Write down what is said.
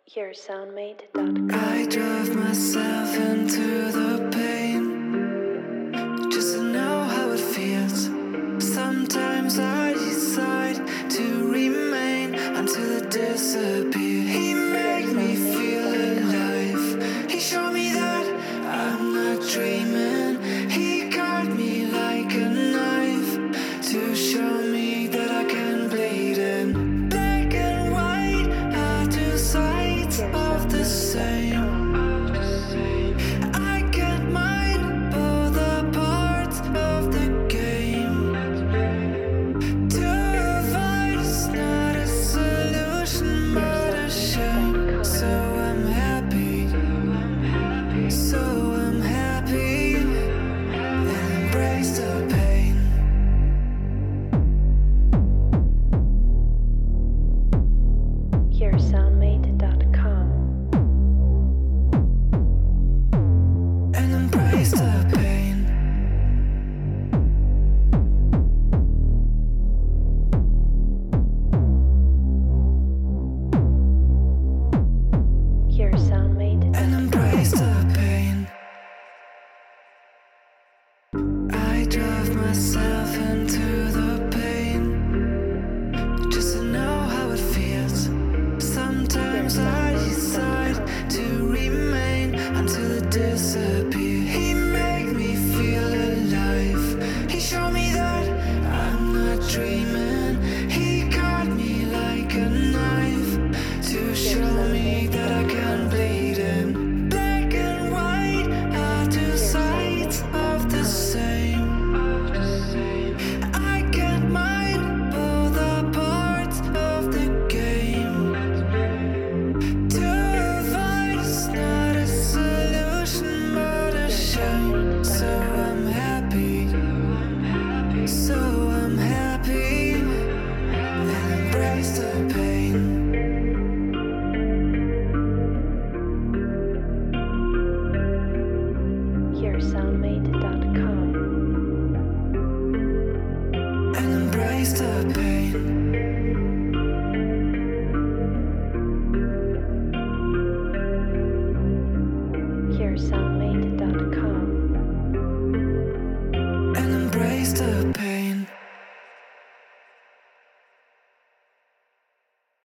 yoursoundmate.com. I drive myself into the pain just to know how it feels. Sometimes I decide to remain until it disappears. He made me feel alive. He showed me that I'm not dreaming. He cut me like a knife to show me that I can bleed in. Black and white are two sides of the same.